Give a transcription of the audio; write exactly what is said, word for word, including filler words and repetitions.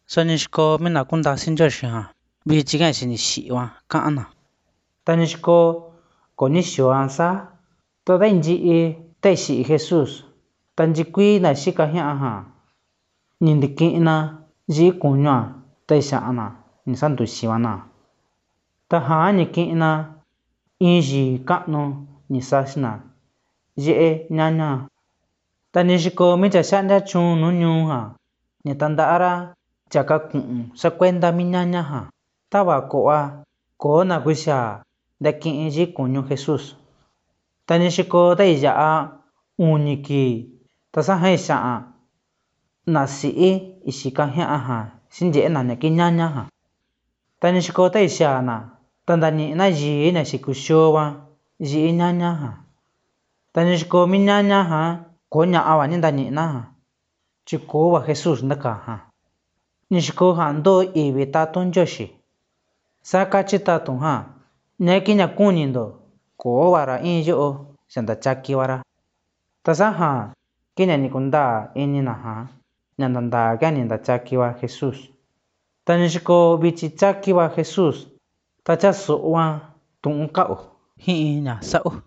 Sanishko mina kunda sinjoshi ha bi chigan shini shiwa ka'ana tanishko koni xua sa toda inchi teixi Jesus tanchikui na xika jian ja ni ndikina yi kuñua teixana ni santuxibana taja ni kina in yi ka'nu ni saxna ye'e ñaña tanixiko micha xa'ndia chun nu ñuu ja ni tanda'ara chaka ku'un sakuenda mi ñaña ja tava ko'a koo na kuixia ndeki'in yikuñu Jesus tanixiko tei ya'a uni kii tasajain xa'an nasi'i ixika jia'an ja xinye'ena neki ñaña ja tanixiko tei xiana tandañi'ina yíi xikuxóva yi'i ñaña ja tanixiko mi ñaña ja koña'ava ni ntañi'ina ja chi kova Jesus ndaka ja nixiko ja ndo ivi tatun Nyoxi sakachi tatun ja neki ñakunindo koovara in yo'o xanda chakivara tasaja kina ni kunda inina ja ñanda ndaa ni ndachakiva Jesus tanixiko vichi chakiva Jesus tachasu'ua tu'un ka'u ji'iña sa'u